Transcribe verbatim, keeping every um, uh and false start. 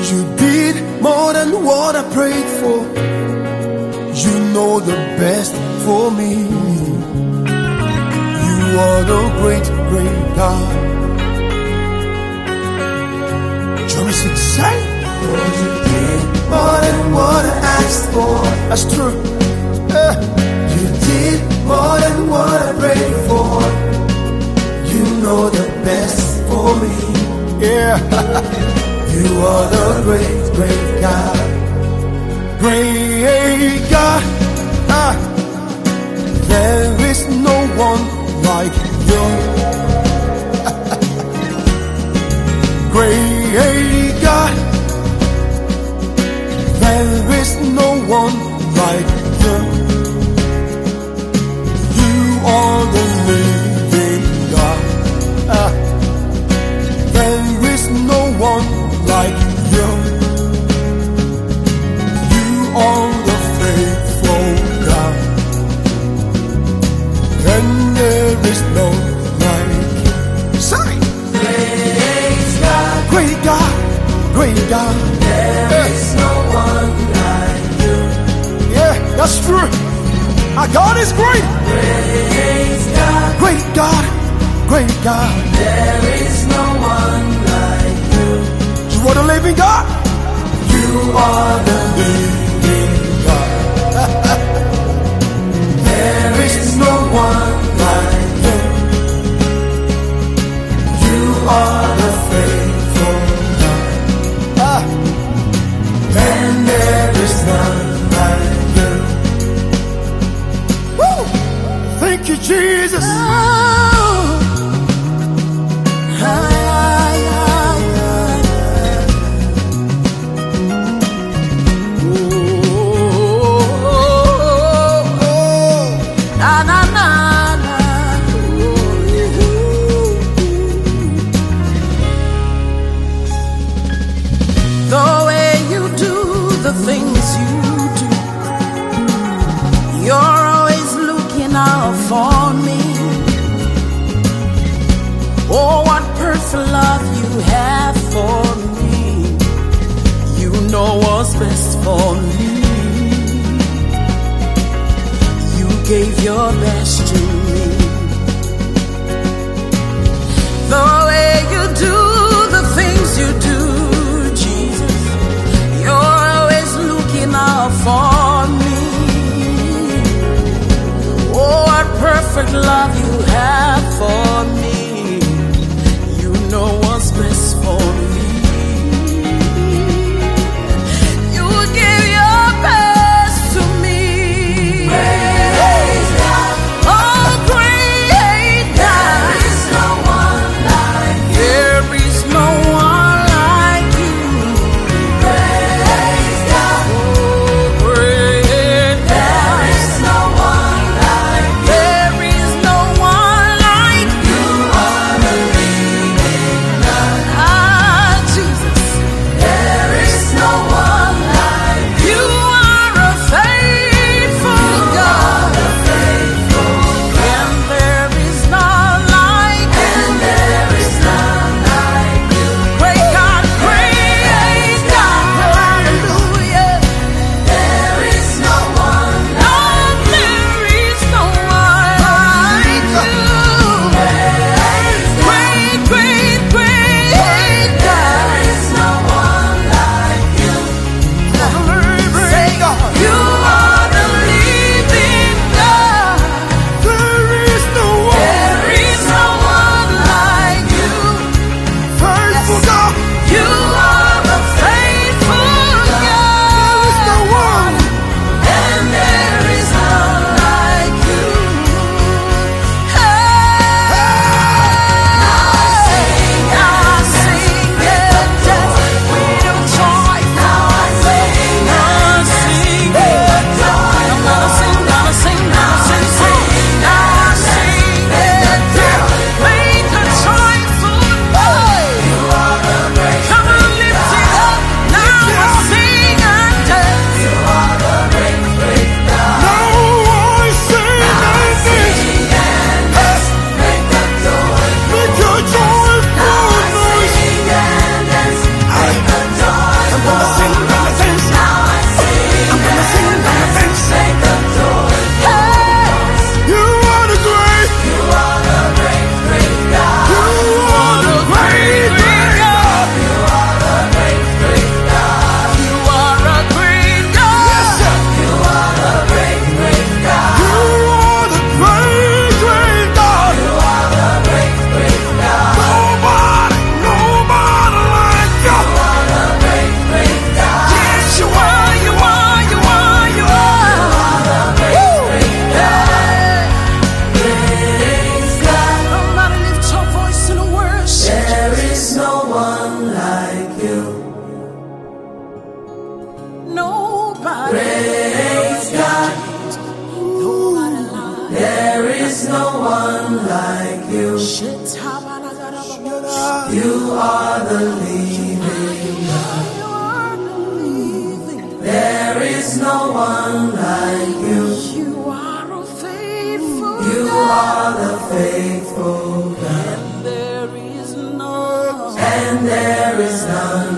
You did more than what I prayed for. You know the best for me. You are the great, great God. Johnny said, say, oh, you did more than what I asked for. That's true. Uh, you did more than what I prayed for. You know the best for me. Yeah. You are the great, great God. Great God. Ah. There is no one like you. Great God. There is no one like you. You are the living God. Ah. There is no one like you. You are the faithful God. And there is no like you. Say, great God, great God, great God. There yeah. is no one like you. Yeah, that's true. Our God is great. Great God, great God, great God. There is no one like you. You are the living God. You are the living God. There is no one like you. You are the faithful God. Ah. And there is none like you. Woo! Thank you, Jesus. Oh. Things you do, you're always looking out for me. Oh, what perfect love you have for me. You know what's best for me. You gave your best to me. The way you do the things you do, Jesus, you're out for me. Oh, what perfect love you have for me. You know what's best for me. You give your best to me. Praise God. Oh, You are the living God. There is no one like you. You are a faithful God. You are the faithful God. And there is none. And there is none